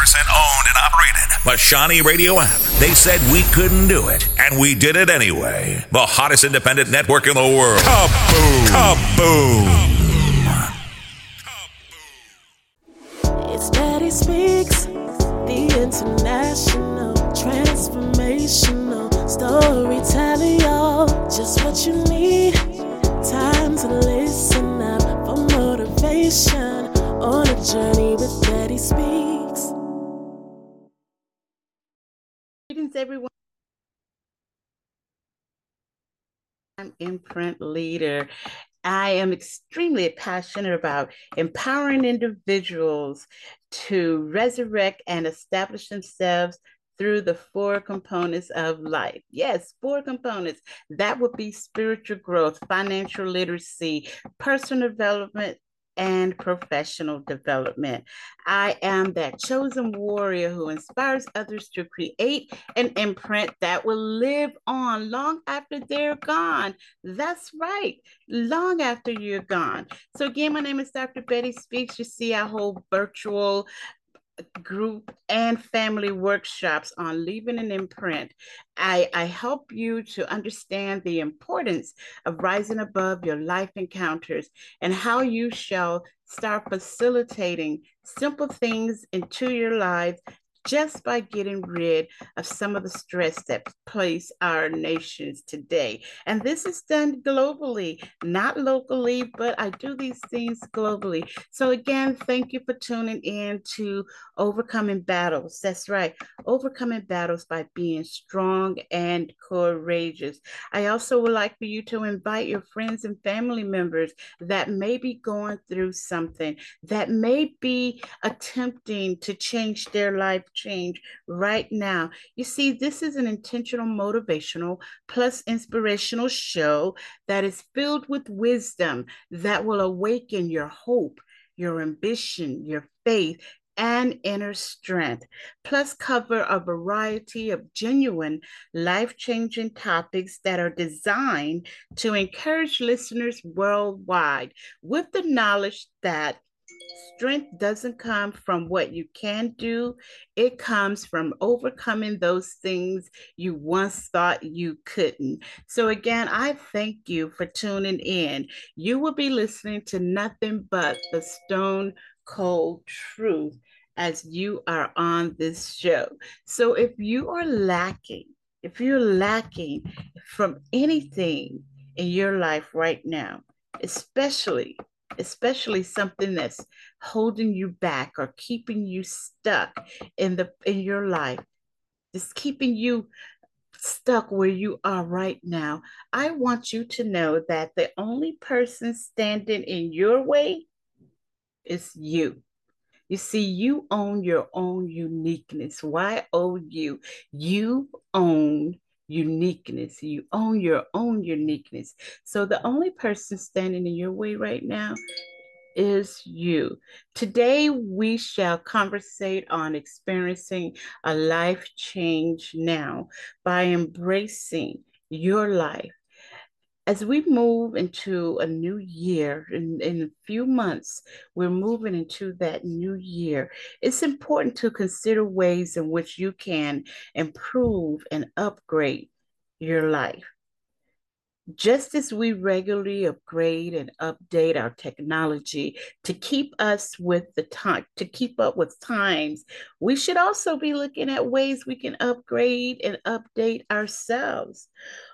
owned and operated. The Shawnee Radio app. They said we couldn't do it, and we did it anyway. The hottest independent network in the world. Kaboom! Kaboom! It's Daddy Speaks, the international transformational storytelling, y'all. Just what you need. Time to listen up for motivation on a journey with Daddy Speaks. Greetings, everyone. I'm Imprint Leader. I am extremely passionate about empowering individuals to resurrect and establish themselves through the 4 components of life. Yes, 4 components. That would be spiritual growth, financial literacy, personal development, and professional development. I am that chosen warrior who inspires others to create an imprint that will live on long after they're gone. That's right, long after you're gone. So again, my name is Dr. Betty Speaks. You see, I hold virtual group and family workshops on leaving an imprint. I help you to understand the importance of rising above your life encounters and how you shall start facilitating simple things into your life just by getting rid of some of the stress that plagues our nations today. And this is done globally, not locally, but I do these things globally. So again, thank you for tuning in to Overcoming Battles. That's right, overcoming battles by being strong and courageous. I also would like for you to invite your friends and family members that may be going through something, that may be attempting to change their life change right now. You see, this is an intentional, motivational, plus inspirational show that is filled with wisdom that will awaken your hope, your ambition, your faith, and inner strength, plus cover a variety of genuine life-changing topics that are designed to encourage listeners worldwide with the knowledge that strength doesn't come from what you can do. It comes from overcoming those things you once thought you couldn't. So again, I thank you for tuning in. You will be listening to nothing but the stone cold truth as you are on this show. So if you're lacking from anything in your life right now, especially something that's holding you back or keeping you stuck in your life, just keeping you stuck where you are right now, I want you to know that the only person standing in your way is you. You see, you own your own uniqueness. Y-O-U. You own uniqueness. You own your own uniqueness. So the only person standing in your way right now is you. Today, we shall conversate on experiencing a life change now by embracing your life. As we move into a new year, in a few months, we're moving into that new year. It's important to consider ways in which you can improve and upgrade your life. Just as we regularly upgrade and update our technology to keep us with the time, to keep up with times, we should also be looking at ways we can upgrade and update ourselves.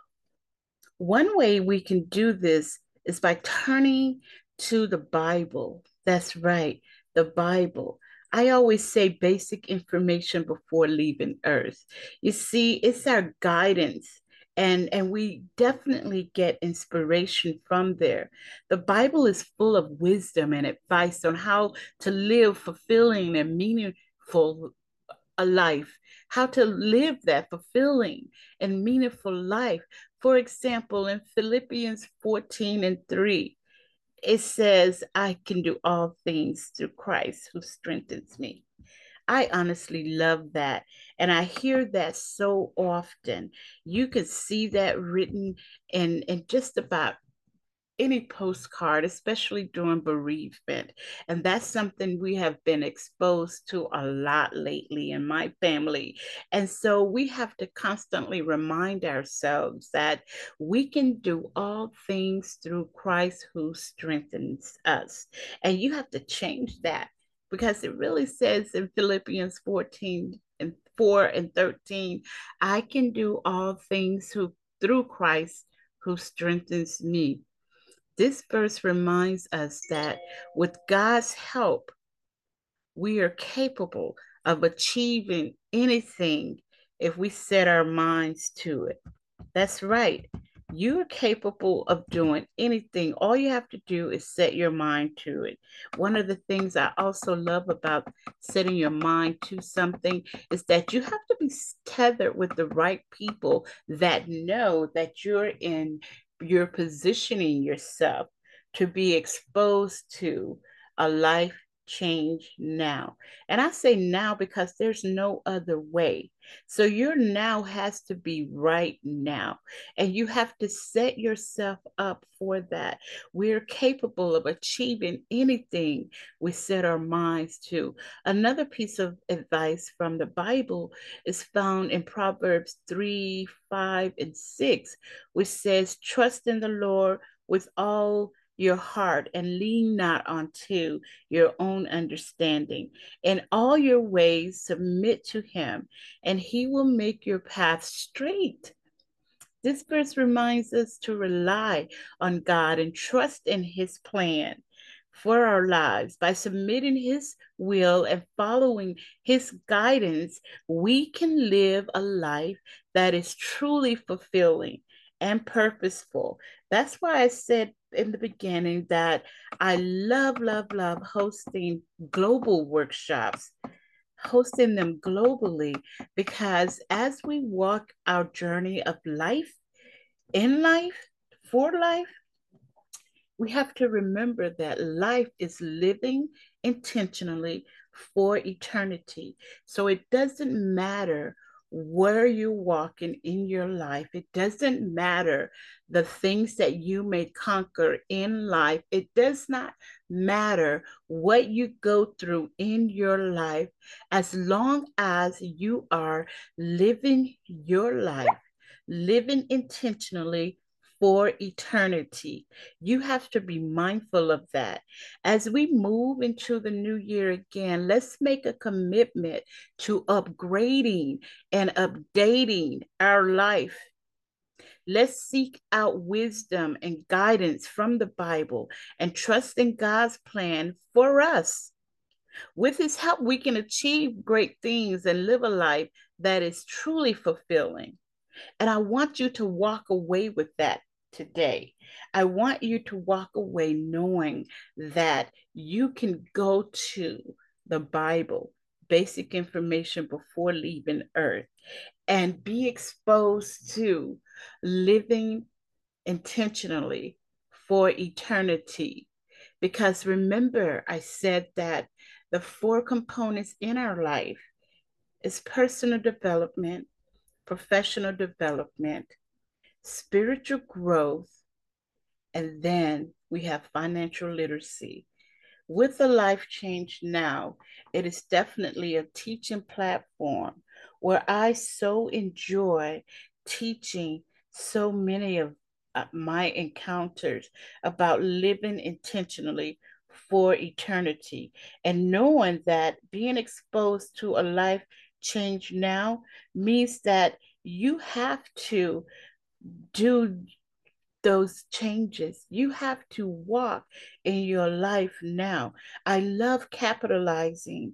One way we can do this is by turning to the Bible. That's right, the Bible. I always say basic information before leaving Earth. You see, it's our guidance, and we definitely get inspiration from there. The Bible is full of wisdom and advice on how to live fulfilling and meaningful a life, how to live that fulfilling and meaningful life. For example, in Philippians 14:3, it says, I can do all things through Christ who strengthens me. I honestly love that. And I hear that so often. You could see that written in just about any postcard, especially during bereavement. And that's something we have been exposed to a lot lately in my family. And so we have to constantly remind ourselves that we can do all things through Christ who strengthens us. And you have to change that because it really says in Philippians 14 and 4 and 13, I can do all things through Christ who strengthens me. This verse reminds us that with God's help, we are capable of achieving anything if we set our minds to it. That's right. You're capable of doing anything. All you have to do is set your mind to it. One of the things I also love about setting your mind to something is that you have to be tethered with the right people that know that you're positioning yourself to be exposed to a life change now. And I say now because there's no other way. So your now has to be right now. And you have to set yourself up for that. We're capable of achieving anything we set our minds to. Another piece of advice from the Bible is found in Proverbs 3, 5, and 6, which says, trust in the Lord with all your heart and lean not onto your own understanding. In all your ways, submit to him, and he will make your path straight. This verse reminds us to rely on God and trust in his plan for our lives. By submitting his will and following his guidance, we can live a life that is truly fulfilling and purposeful. That's why I said in the beginning that I love, love, love hosting global workshops, hosting them globally, because as we walk our journey of life, in life, for life, we have to remember that life is living intentionally for eternity. So it doesn't matter where you're walking in your life. It doesn't matter the things that you may conquer in life. It does not matter what you go through in your life, as long as you are living your life, living intentionally for eternity. You have to be mindful of that. As we move into the new year again, let's make a commitment to upgrading and updating our life. Let's seek out wisdom and guidance from the Bible and trust in God's plan for us. With his help, we can achieve great things and live a life that is truly fulfilling. And I want you to walk away with that today. I want you to walk away knowing that you can go to the Bible, basic information before leaving earth, and be exposed to living intentionally for eternity. Because remember, I said that the four components in our life is personal development, professional development, spiritual growth, and then we have financial literacy. With the Life Change Now, it is definitely a teaching platform where I so enjoy teaching so many of my encounters about living intentionally for eternity, and knowing that being exposed to a life change now means that you have to do those changes. You have to walk in your life now. I love capitalizing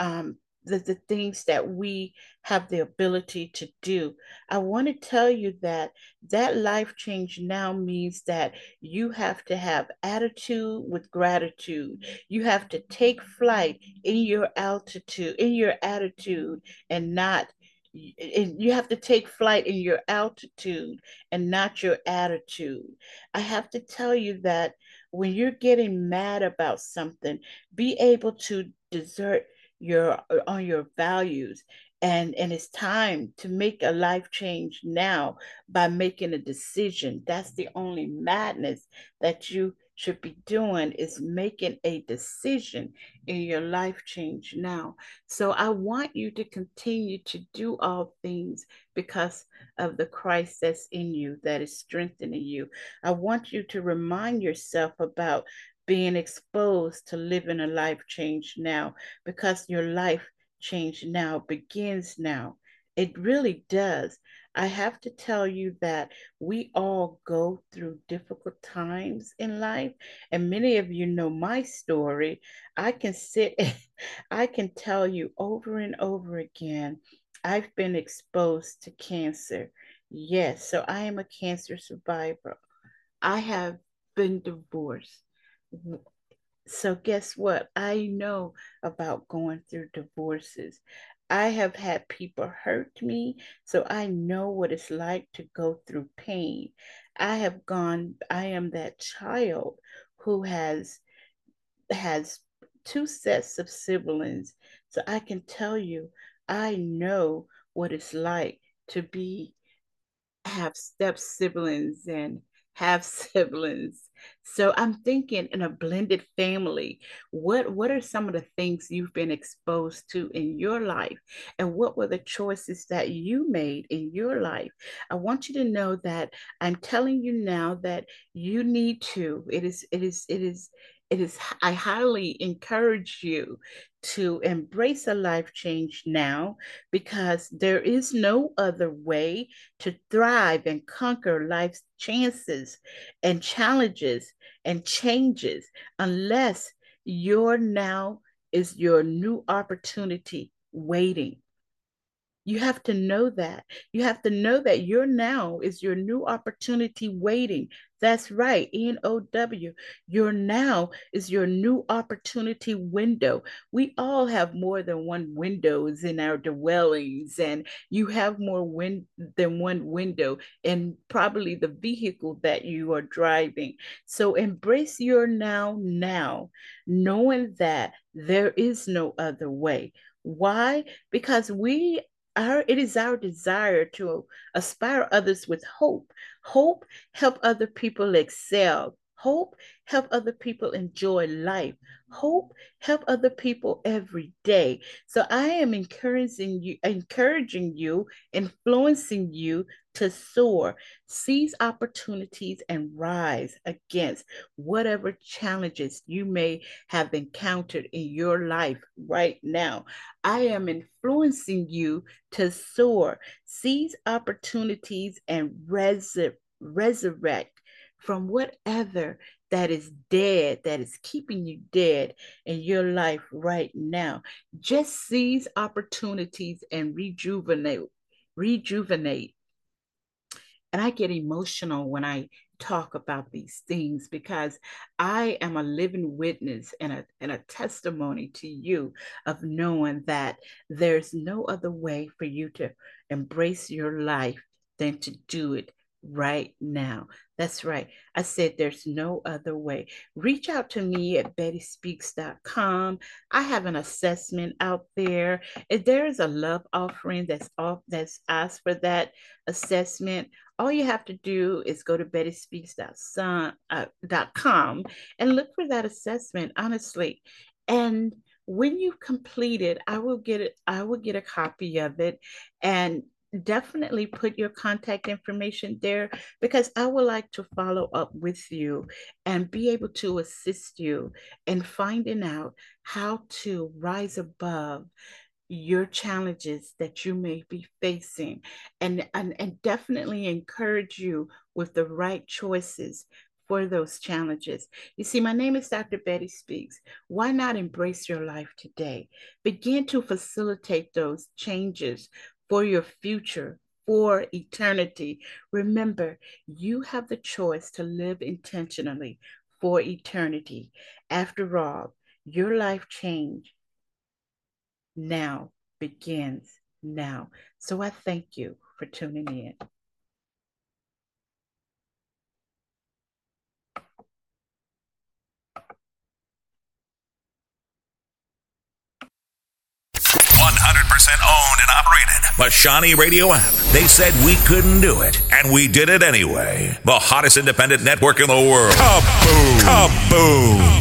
the things that we have the ability to do. I want to tell you that that life change now means that you have to have attitude with gratitude. You have to take flight in your altitude, in your attitude, and not you have to take flight in your altitude and not your attitude. I have to tell you that when you're getting mad about something, be able to desert your on your values And it's time to make a life change now by making a decision. That's the only madness that you should be doing, is making a decision in your life change now. So I want you to continue to do all things because of the Christ that's in you, that is strengthening you. I want you to remind yourself about being exposed to living a life change now, because your life change now begins now. It really does. I have to tell you that we all go through difficult times in life, and many of you know my story. I can sit, I can tell you over and over again, I've been exposed to cancer. Yes, so I am a cancer survivor. I have been divorced. So guess what? I know about going through divorces. I have had people hurt me, so I know what it's like to go through pain. I am that child who has two sets of siblings. So I can tell you, I know what it's like to be have step siblings and have siblings. So I'm thinking, in a blended family, what are some of the things you've been exposed to in your life? And what were the choices that you made in your life? I want you to know that I'm telling you now that you need to. I highly encourage you to embrace a life change now, because there is no other way to thrive and conquer life's chances and challenges and changes unless your now is your new opportunity waiting. You have to know that. You have to know that your now is your new opportunity waiting. That's right, NOW. Your now is your new opportunity window. We all have more than one windows in our dwellings, and you have than one window in probably the vehicle that you are driving. So embrace your now, knowing that there is no other way. Why? Because it is our desire to aspire others with hope. Hope help other people excel. Hope help other people enjoy life. Hope help other people every day. So I am encouraging you, influencing you to soar, seize opportunities, and rise against whatever challenges you may have encountered in your life right now. I am influencing you to soar, seize opportunities, and resurrect from whatever that is dead, that is keeping you dead in your life right now. Just seize opportunities and rejuvenate. And I get emotional when I talk about these things, because I am a living witness and a testimony to you of knowing that there's no other way for you to embrace your life than to do it right now. That's right. I said there's no other way. Reach out to me at bettyspeaks.com. I have an assessment out there. If there is a love offering that's asked for that assessment, all you have to do is go to bettyspeaks.com and look for that assessment, honestly. And when you complete it, I will get a copy of it, and definitely put your contact information there, because I would like to follow up with you and be able to assist you in finding out how to rise above your challenges that you may be facing, and definitely encourage you with the right choices for those challenges. You see, my name is Dr. Betty Speaks. Why not embrace your life today? Begin to facilitate those changes for your future, for eternity. Remember, you have the choice to live intentionally for eternity. After all, your life change now begins now. So I thank you for tuning in. owned and operated. The Shawnee Radio app. They said we couldn't do it, and we did it anyway. The hottest independent network in the world. Kaboom! Kaboom!